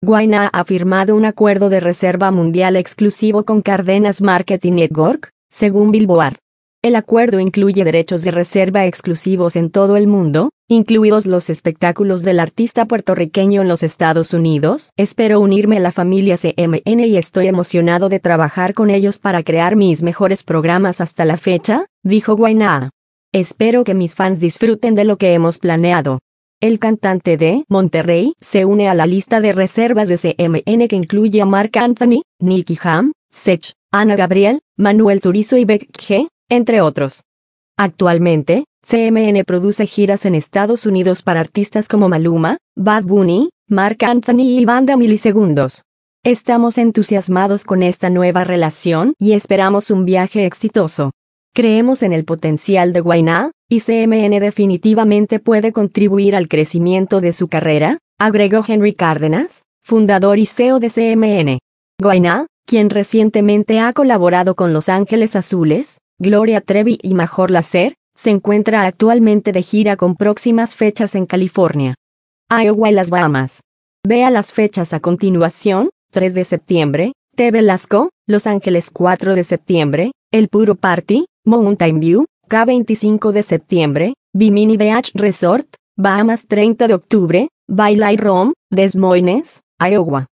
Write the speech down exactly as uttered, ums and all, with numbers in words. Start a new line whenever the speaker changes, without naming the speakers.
Guaiana ha firmado un acuerdo de reserva mundial exclusivo con Cardenas Marketing Network, según Billboard. El acuerdo incluye derechos de reserva exclusivos en todo el mundo, incluidos los espectáculos del artista puertorriqueño en los Estados Unidos. Espero unirme a la familia C M N y estoy emocionado de trabajar con ellos para crear mis mejores programas hasta la fecha, dijo Guaiana. Espero que mis fans disfruten de lo que hemos planeado. El cantante de Monterrey se une a la lista de reservas de C M N que incluye a Marc Anthony, Nicky Jam, Sech, Ana Gabriel, Manuel Turizo y Beck G, entre otros. Actualmente, C M N produce giras en Estados Unidos para artistas como Maluma, Bad Bunny, Marc Anthony y Banda Milisegundos. Estamos entusiasmados con esta nueva relación y esperamos un viaje exitoso. Creemos en el potencial de Guaiana, y C M N definitivamente puede contribuir al crecimiento de su carrera, agregó Henry Cárdenas, fundador y C E O de C M N. Guaiana, quien recientemente ha colaborado con Los Ángeles Azules, Gloria Trevi y Major Lazer, se encuentra actualmente de gira con próximas fechas en California, Iowa y las Bahamas. Vea las fechas a continuación: tres de septiembre, T. Velasco, Los Ángeles cuatro de septiembre, El Puro Party, Mountain View, K veinticinco de septiembre, Bimini Beach Resort, Bahamas treinta de octubre, Baila y Rom, Des Moines, Iowa.